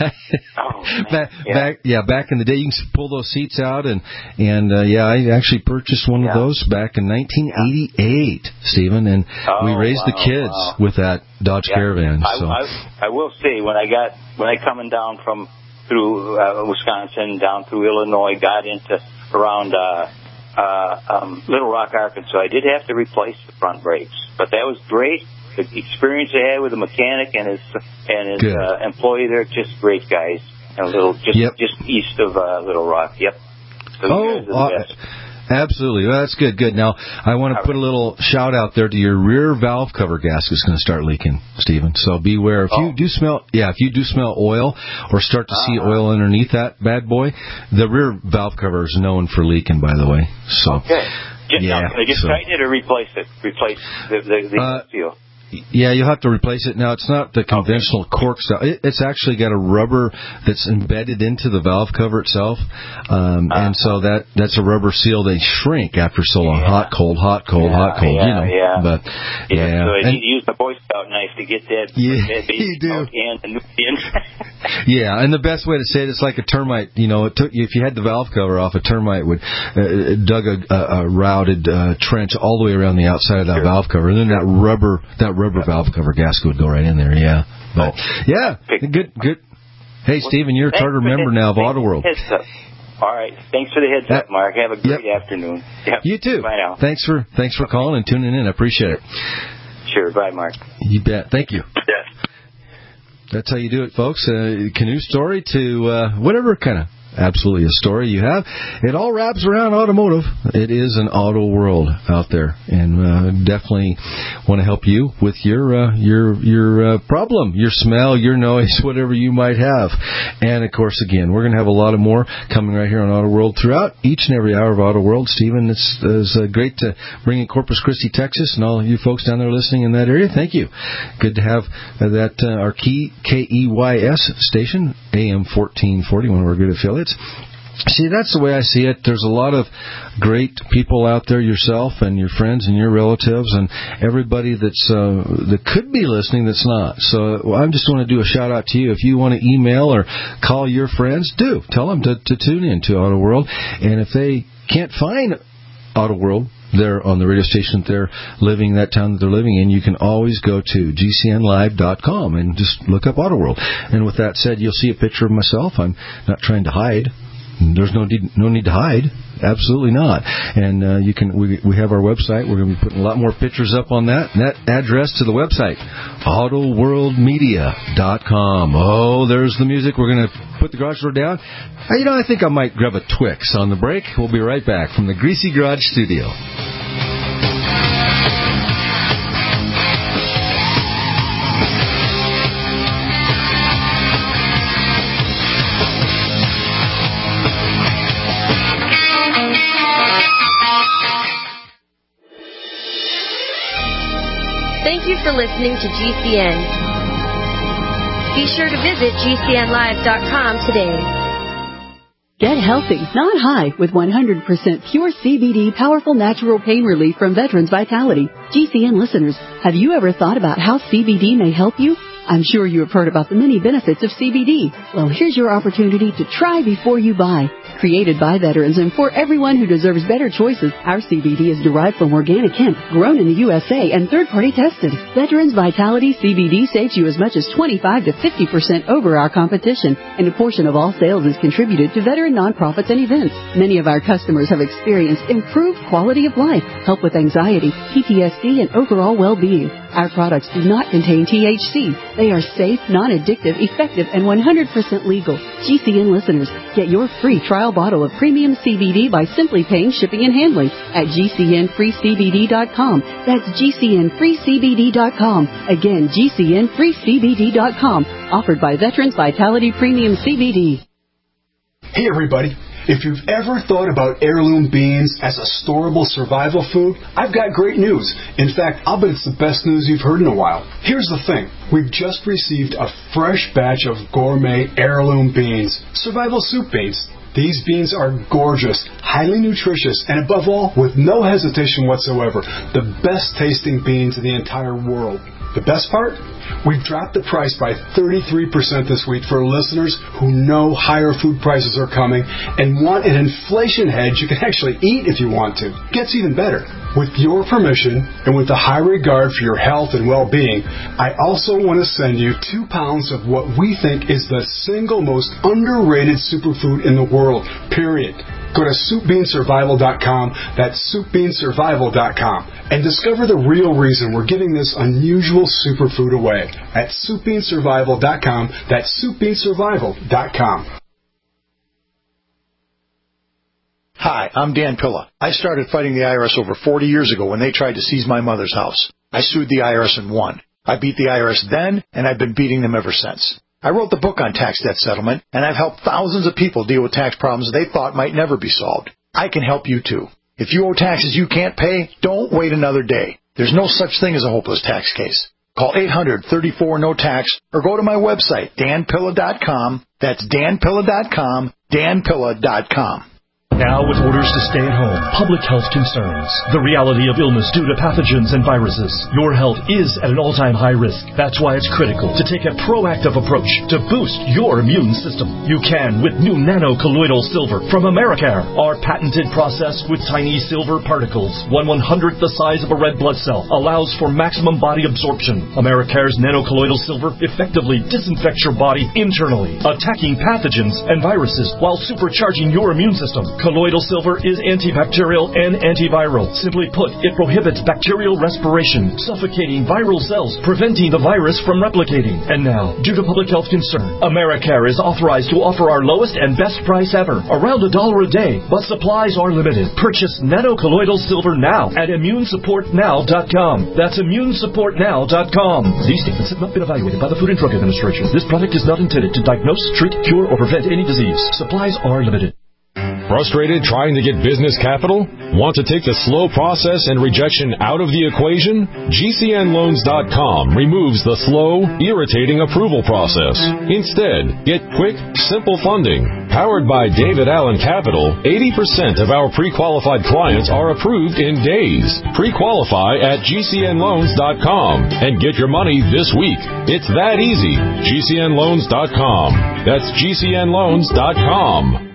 oh, back, yeah. back yeah back in the day, you can pull those seats out and and uh, yeah, I actually purchased one yeah. of those back in nineteen eighty-eight, Stephen, and oh, we raised wow, the kids wow. with that Dodge yeah. Caravan. I, So I, I will say when I got when I coming down from. through uh, Wisconsin, down through Illinois, got into around uh, uh, um, Little Rock, Arkansas. I did have to replace the front brakes, but that was great. The experience I had with the mechanic and his and his uh, employee there, just great guys. And a little just yep. just east of uh, Little Rock. Yep. So oh, you guys are the best. Absolutely. Well, that's good. Good. Now, I want to put a little shout out there to your rear valve cover gasket's going to start leaking, Stephen. So beware. If oh. you do smell, yeah, if you do smell oil or start to uh-huh. see oil underneath that bad boy, the rear valve cover is known for leaking, by the way. So, okay. Just, yeah. Now, can I just so. tighten it or replace it? Replace the, the, the uh, seal? Yeah, you'll have to replace it. Now, it's not the conventional cork style. It, it's actually got a rubber that's embedded into the valve cover itself. Um, uh, and so that that's a rubber seal. They shrink after so long. Yeah. Hot, cold, hot, cold, yeah, hot, cold, yeah, you know. Yeah. But, yeah. yeah. So I and, need to use the Boy Scout knife to get that, yeah, that baby you do. out and the new in. Yeah, and the best way to say it is like a termite. You know, it took you, if you had the valve cover off, a termite would uh, dug a, a, a routed uh, trench all the way around the outside of that sure. valve cover, and then that rubber that rubber valve cover gasket would go right in there. Yeah, but yeah, good, good. Hey, Stephen, you're a charter member now of AutoWorld. All right, thanks for the heads up, Mark. Have a great yep. afternoon. Yep. You too. Bye now. Thanks for thanks for calling and tuning in. I appreciate it. Sure. Bye, Mark. You bet. Thank you. Yes. That's how you do it, folks. Uh, canoe story to uh, whatever kind of absolutely a story you have. It all wraps around automotive. It is an auto world out there, and uh, definitely want to help you with your uh, your your uh, problem, your smell, your noise, whatever you might have. And of course, again, we're going to have a lot of more coming right here on Auto World throughout each and every hour of Auto World. Stephen, it's, it's uh, great to bring in Corpus Christi, Texas, and all you folks down there listening in that area. Thank you. Good to have uh, that uh, our key K E Y S station, A M fourteen forty, one of our good affiliates. See, that's the way I see it. There's a lot of great people out there, yourself and your friends and your relatives and everybody that's uh, that could be listening that's not. So well, I just want to do a shout-out to you. If you want to email or call your friends, do. Tell them to, to tune in to Auto World. And if they can't find Auto World, they're on the radio station that they're living, that town that they're living in, you can always go to G C N live dot com and just look up Auto World. And with that said, you'll see a picture of myself. I'm not trying to hide. There's no need, no need to hide. Absolutely not. And uh, you can. We, we have our website. We're going to be putting a lot more pictures up on that. And that address to the website, auto world media dot com. Oh, there's the music. We're going to put the garage door down. You know, I think I might grab a Twix on the break. We'll be right back from the Greasy Garage Studio. Thank you for listening to G C N. Be sure to visit G C N live dot com today. Get healthy, not high, with one hundred percent pure C B D powerful natural pain relief from Veterans Vitality. G C N listeners, have you ever thought about how C B D may help you? I'm sure you have heard about the many benefits of C B D. Well, here's your opportunity to try before you buy. Created by veterans and for everyone who deserves better choices, our C B D is derived from organic hemp, grown in the U S A and third-party tested. Veterans Vitality C B D saves you as much as twenty-five to fifty percent over our competition, and a portion of all sales is contributed to veteran nonprofits and events. Many of our customers have experienced improved quality of life, help with anxiety, P T S D, and overall well-being. Our products do not contain T H C. They are safe, non-addictive, effective, and one hundred percent legal. G C N listeners, get your free trial bottle of premium C B D by simply paying shipping and handling at G C N free C B D dot com. That's G C N free C B D dot com. Again, G C N free C B D dot com. Offered by Veterans Vitality Premium C B D. Hey, everybody. If you've ever thought about heirloom beans as a storable survival food, I've got great news. In fact, I'll bet it's the best news you've heard in a while. Here's the thing. We've just received a fresh batch of gourmet heirloom beans, survival soup beans. These beans are gorgeous, highly nutritious, and above all, with no hesitation whatsoever, the best tasting beans in the entire world. The best part? We've dropped the price by thirty-three percent this week for listeners who know higher food prices are coming and want an inflation hedge you can actually eat if you want to. Gets even better. With your permission and with a high regard for your health and well-being, I also want to send you two pounds of what we think is the single most underrated superfood in the world, period. Go to soup bean survival dot com, that's soup bean survival dot com, and discover the real reason we're giving this unusual superfood away at soup bean survival dot com, that's soup bean survival dot com. Hi, I'm Dan Pilla. I started fighting the I R S over forty years ago when they tried to seize my mother's house. I sued the I R S and won. I beat the I R S then, and I've been beating them ever since. I wrote the book on tax debt settlement, and I've helped thousands of people deal with tax problems they thought might never be solved. I can help you too. If you owe taxes you can't pay, don't wait another day. There's no such thing as a hopeless tax case. Call eight hundred, thirty-four, no tax or go to my website, dan pilla dot com. That's dan pilla dot com, dan pilla dot com. Now, with orders to stay at home, public health concerns, the reality of illness due to pathogens and viruses, your health is at an all-time high risk. That's why it's critical to take a proactive approach to boost your immune system. You can with new nano-colloidal silver from Americare. Our patented process with tiny silver particles, one one-hundredth the size of a red blood cell, allows for maximum body absorption. Americare's nano-colloidal silver effectively disinfects your body internally, attacking pathogens and viruses while supercharging your immune system. Colloidal silver is antibacterial and antiviral. Simply put, it prohibits bacterial respiration, suffocating viral cells, preventing the virus from replicating. And now, due to public health concern, Americare is authorized to offer our lowest and best price ever, around a dollar a day, but supplies are limited. Purchase nano-colloidal silver now at immune support now dot com. That's immune support now dot com. These statements have not been evaluated by the Food and Drug Administration. This product is not intended to diagnose, treat, cure, or prevent any disease. Supplies are limited. Frustrated trying to get business capital? Want to take the slow process and rejection out of the equation? G C N loans dot com removes the slow, irritating approval process. Instead, get quick, simple funding. Powered by David Allen Capital, eighty percent of our pre-qualified clients are approved in days. Pre-qualify at G C N loans dot com and get your money this week. It's that easy. G C N loans dot com. That's G C N loans dot com.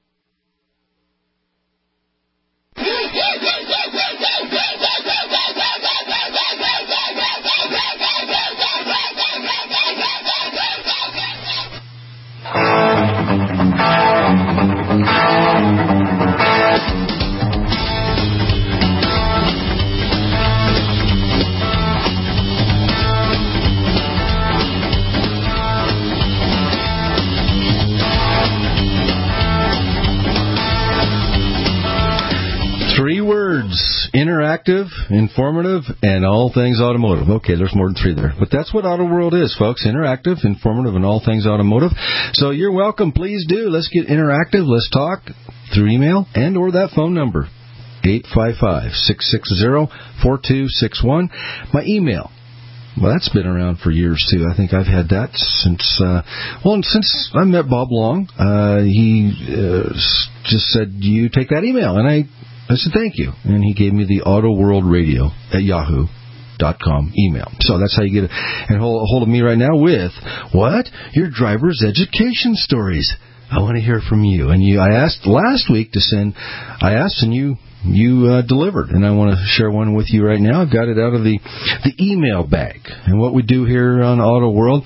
Three words: interactive, informative, and all things automotive. Okay, there's more than three there. But that's what Auto World is, folks. Interactive, informative, and all things automotive. So you're welcome. Please do. Let's get interactive. Let's talk through email and or that phone number, eight five five, six six zero, four two six one. My email. Well, that's been around for years, too. I think I've had that since, uh, well, since I met Bob Long. Uh, he uh, just said, you take that email. And I, I said, thank you. And he gave me the Auto World Radio at yahoo dot com email. So that's how you get a hold, a hold of me right now with, what? Your driver's education stories. I want to hear from you. And you, I asked last week to send, I asked and you, you uh, delivered. And I want to share one with you right now. I've got it out of the, the email bag. And what we do here on Auto World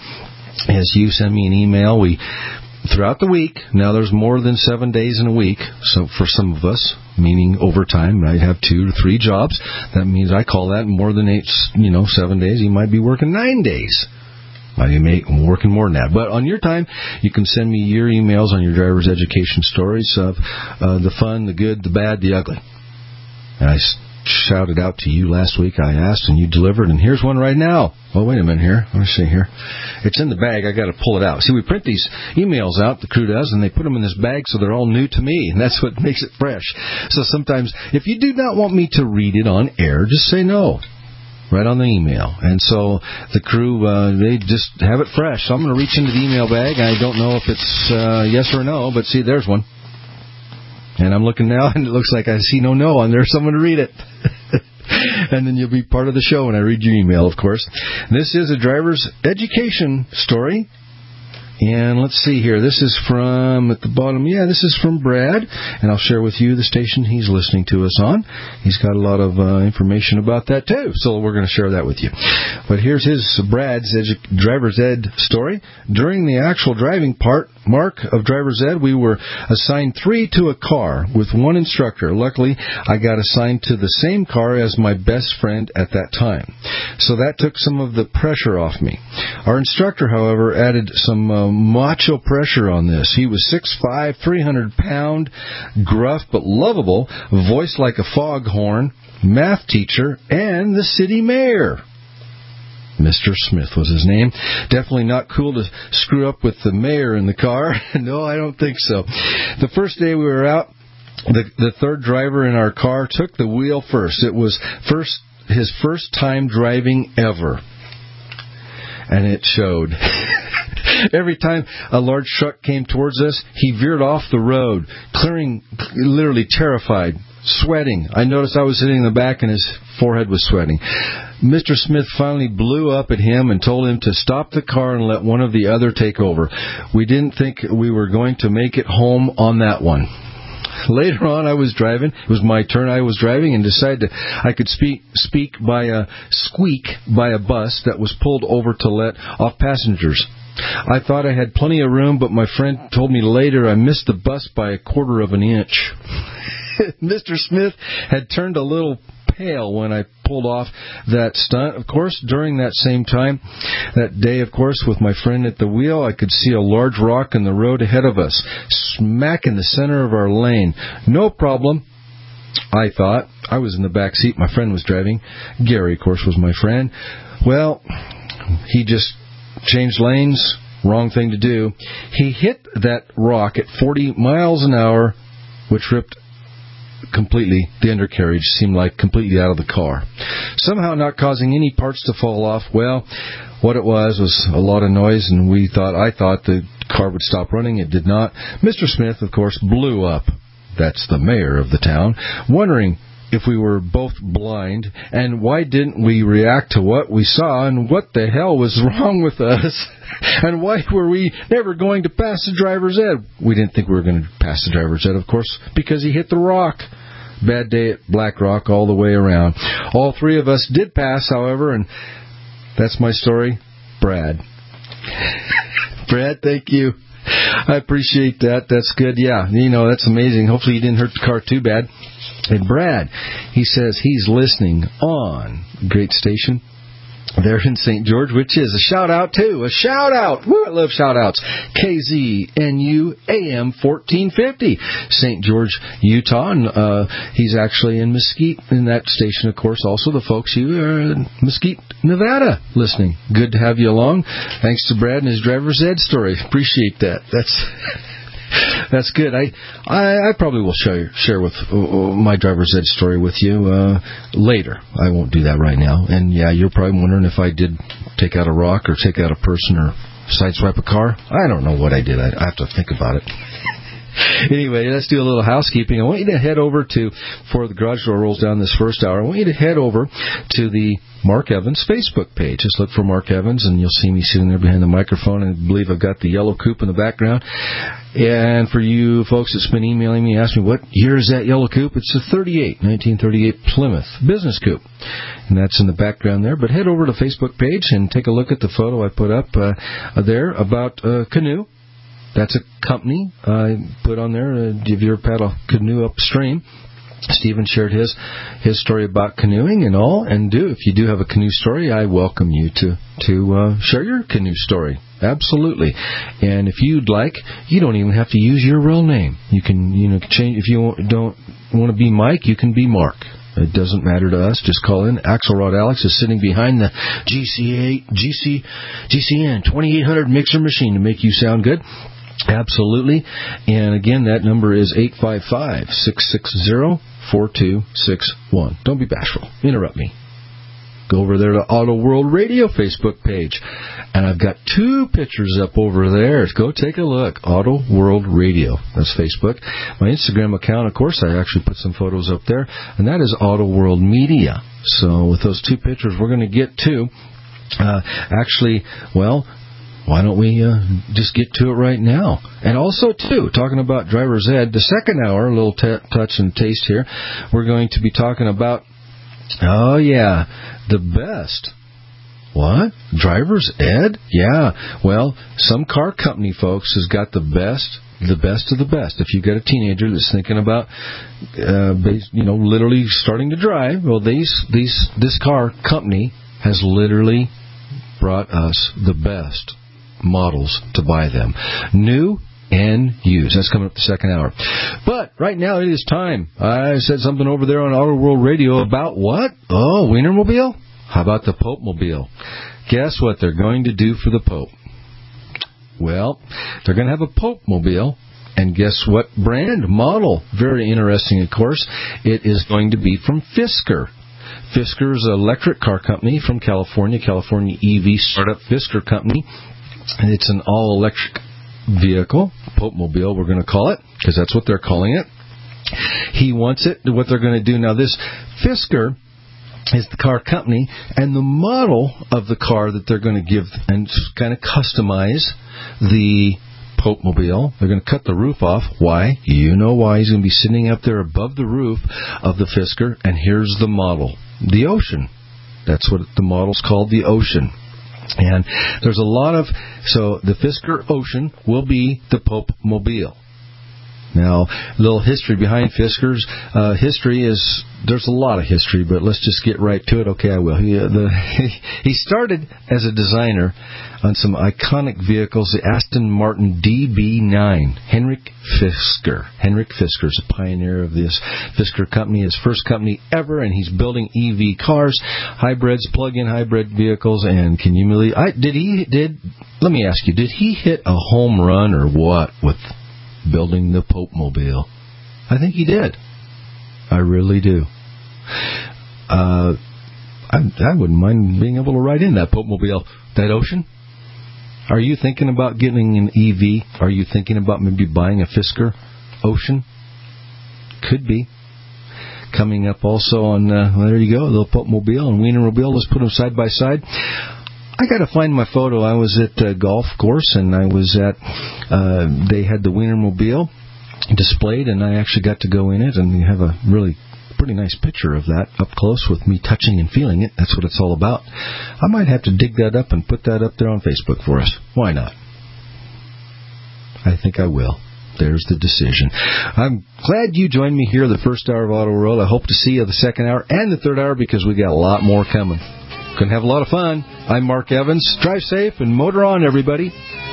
is you send me an email. We, throughout the week, now there's more than seven days in a week. So for some of us, meaning overtime, I have two to three jobs. That means I call that more than eight, you know, seven days. You might be working nine days. Might be working more than that. But on your time, you can send me your emails on your driver's education stories of uh, the fun, the good, the bad, the ugly. And I shouted out to you last week. I asked, and you delivered. And here's one right now. Oh, wait a minute here. Let me see here. It's in the bag. I got to pull it out. See, we print these emails out, the crew does, and they put them in this bag so they're all new to me, and that's what makes it fresh. So sometimes, if you do not want me to read it on air, just say no. Right on the email. And so the crew, uh, they just have it fresh. So I'm going to reach into the email bag. I don't know if it's uh, yes or no, but see, there's one. And I'm looking now, and it looks like I see no no on there. Someone to read it. And then you'll be part of the show when I read your email, of course. This is a driver's education story. And let's see here. This is from, at the bottom, yeah, this is from Brad. And I'll share with you the station he's listening to us on. He's got a lot of uh, information about that, too. So we're going to share that with you. But here's his, Brad's edu- driver's ed story. During the actual driving part, Mark, of driver's ed, we were assigned three to a car with one instructor. Luckily, I got assigned to the same car as my best friend at that time. So that took some of the pressure off me. Our instructor, however, added some uh, macho pressure on this. He was six five, three hundred pound, gruff but lovable, voice like a foghorn, math teacher, and the city mayor. Mister Smith was his name. Definitely not cool to screw up with the mayor in the car. No, I don't think so. The first day we were out, the the third driver in our car took the wheel first. It was first his first time driving ever, and it showed. Every time a large truck came towards us, he veered off the road, clearing, literally terrified, sweating. I noticed I was sitting in the back and his forehead was sweating. Mister Smith finally blew up at him and told him to stop the car and let one of the other take over. We didn't think we were going to make it home on that one. Later on, I was driving. It was my turn. I was driving and decided to, I could speak speak by a squeak by a bus that was pulled over to let off passengers. I thought I had plenty of room, but my friend told me later I missed the bus by a quarter of an inch. Mister Smith had turned a little pale when I pulled off that stunt. Of course, during that same time, that day, of course, with my friend at the wheel, I could see a large rock in the road ahead of us, smack in the center of our lane. No problem, I thought. I was in the back seat. My friend was driving. Gary, of course, was my friend. Well, he just changed lanes. Wrong thing to do. He hit that rock at forty miles an hour, which ripped completely, the undercarriage seemed like completely out of the car. Somehow not causing any parts to fall off. Well, what it was was a lot of noise, and we thought, I thought the car would stop running. It did not. Mister Smith, of course, blew up. That's the mayor of the town, wondering if we were both blind, and why didn't we react to what we saw, and what the hell was wrong with us, and why were we never going to pass the driver's ed? We didn't think we were going to pass the driver's ed, of course, because he hit the rock. Bad day at Black Rock all the way around. All three of us did pass, however, and that's my story. Brad. Brad, thank you. I appreciate that. That's good. Yeah, you know, that's amazing. Hopefully you didn't hurt the car too bad. And Brad, he says he's listening on great station there in Saint George, which is a shout-out, too. A shout-out. Woo, I love shout-outs. K Z N U A M fourteen fifty, Saint George, Utah. And uh, he's actually in Mesquite, in that station, of course. Also, the folks you are in Mesquite, Nevada, listening. Good to have you along. Thanks to Brad and his driver's ed story. Appreciate that. That's... That's good. I, I I probably will share share with uh, my driver's ed story with you uh, later. I won't do that right now. And yeah, you're probably wondering if I did take out a rock or take out a person or sideswipe a car. I don't know what I did. I, I have to think about it. Anyway, let's do a little housekeeping. I want you to head over to, before the garage door rolls down this first hour, I want you to head over to the Mark Evans Facebook page. Just look for Mark Evans, and you'll see me sitting there behind the microphone. I believe I've got the yellow coupe in the background. And for you folks that's been emailing me, ask me, what year is that yellow coupe? It's a thirty-eight, nineteen thirty-eight Plymouth business coupe. And that's in the background there. But head over to the Facebook page and take a look at the photo I put up uh, there about uh, Canoe. That's a company I put on there. Uh, if you ever paddle canoe upstream, Stephen shared his his story about canoeing and all. And do if you do have a canoe story, I welcome you to to uh, share your canoe story. Absolutely. And if you'd like, you don't even have to use your real name. You can you know change if you don't want to be Mike, you can be Mark. It doesn't matter to us. Just call in. Axelrod Alex is sitting behind the G C A G C G C N twenty-eight hundred mixer machine to make you sound good. Absolutely. And again, that number is eight five five, six six zero, four two six one. Don't be bashful. Interrupt me. Go over there to Auto World Radio Facebook page. And I've got two pictures up over there. Go take a look. Auto World Radio. That's Facebook. My Instagram account, of course, I actually put some photos up there. And that is Auto World Media. So with those two pictures, we're going to get to, uh, actually, well, why don't we uh, just get to it right now? And also, too, talking about driver's ed, the second hour, a little t- touch and taste here, we're going to be talking about, oh, yeah, the best. What? Driver's ed? Yeah. Well, some car company, folks, has got the best, the best of the best. If you've got a teenager that's thinking about, uh, you know, literally starting to drive, well, these, these, this car company has literally brought us the best models to buy them. New and used. That's coming up the second hour. But right now it is time. I said something over there on Auto World Radio about what? Oh, Wienermobile? How about the Pope-mobile? Guess what they're going to do for the Pope? Well, they're going to have a Pope-mobile, And guess what brand? Model. Very interesting, of course. It is going to be from Fisker. Fisker is an electric car company from California, California E V startup Fisker company. And it's an all-electric vehicle, Pope-mobile we're going to call it, because that's what they're calling it. He wants it, what they're going to do. Now, this Fisker is the car company, and the model of the car that they're going to give and kind of customize the Pope-mobile. They're going to cut the roof off. Why? You know why. He's going to be sitting up there above the roof of the Fisker, and here's the model. The Ocean. That's what the model's called, the Ocean. And there's a lot of... So the Fisker Ocean will be the Pope-mobile. Now, a little history behind Fisker's uh, history is, there's a lot of history, but let's just get right to it. Okay, I will. He, uh, the, he started as a designer on some iconic vehicles, the Aston Martin D B nine. Henrik Fisker. Henrik Fisker is a pioneer of this Fisker company, his first company ever, and he's building E V cars, hybrids, plug-in hybrid vehicles, and can you believe, I, did he, did, let me ask you, did he hit a home run or what with building the Pope-mobile? I think he did. I really do. Uh, I, I wouldn't mind being able to ride in that Pope-mobile. That Ocean? Are you thinking about getting an E V? Are you thinking about maybe buying a Fisker Ocean? Could be. Coming up also on, uh, well, there you go, the Pope-mobile and Wienermobile. Let's put them side by side. I got to find my photo. I was at a golf course, and I was at, uh, they had the Wienermobile displayed, and I actually got to go in it, and you have a really pretty nice picture of that up close with me touching and feeling it. That's what it's all about. I might have to dig that up and put that up there on Facebook for us. Why not? I think I will. There's the decision. I'm glad you joined me here the first hour of Auto World. I hope to see you the second hour and the third hour, because we got a lot more coming. Gonna have a lot of fun. I'm Mark Evans. Drive safe and motor on, everybody.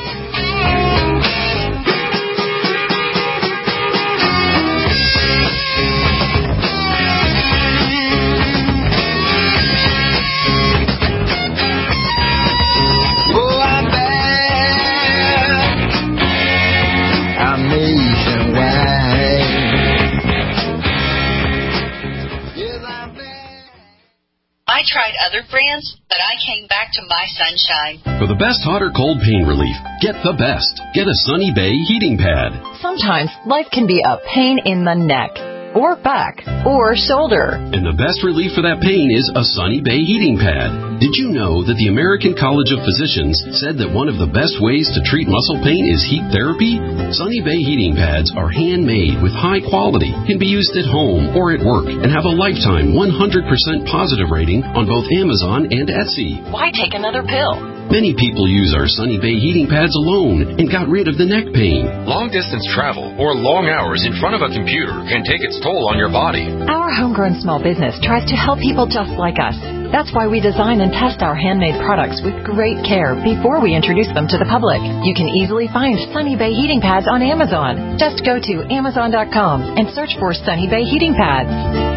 I tried other brands, but I came back to my Sunshine. For the best hot or cold pain relief, get the best. Get a Sunny Bay heating pad. Sometimes life can be a pain in the neck, or back, or shoulder. And the best relief for that pain is a Sunny Bay heating pad. Did you know that the American College of Physicians said that one of the best ways to treat muscle pain is heat therapy? Sunny Bay heating pads are handmade with high quality, can be used at home or at work, and have a lifetime one hundred percent positive rating on both Amazon and Etsy. Why take another pill? Many people use our Sunny Bay heating pads alone and got rid of the neck pain. Long-distance travel or long hours in front of a computer can take its toll on your body. Our homegrown small business tries to help people just like us. That's why we design and test our handmade products with great care before we introduce them to the public. You can easily find Sunny Bay heating pads on Amazon. Just go to amazon dot com and search for Sunny Bay heating pads.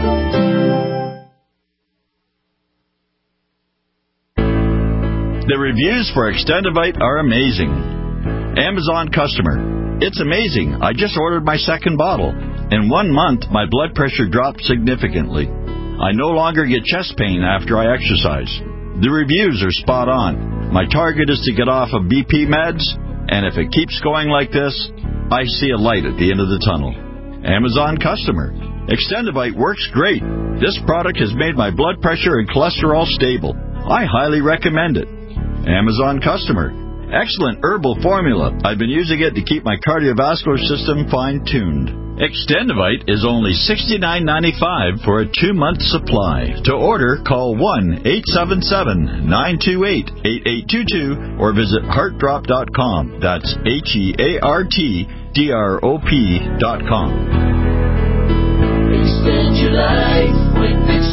The reviews for Extendivite are amazing. Amazon customer. It's amazing. I just ordered my second bottle. In one month, my blood pressure dropped significantly. I no longer get chest pain after I exercise. The reviews are spot on. My target is to get off of B P meds, and if it keeps going like this, I see a light at the end of the tunnel. Amazon customer. Extendivite works great. This product has made my blood pressure and cholesterol stable. I highly recommend it. Amazon customer. Excellent herbal formula. I've been using it to keep my cardiovascular system fine-tuned. Extendivite is only sixty-nine ninety-five for a two-month supply. To order, call one eight seven seven, nine two eight, eight eight two two or visit heart drop dot com. That's H E A R T D R O P dot com. Extend your life with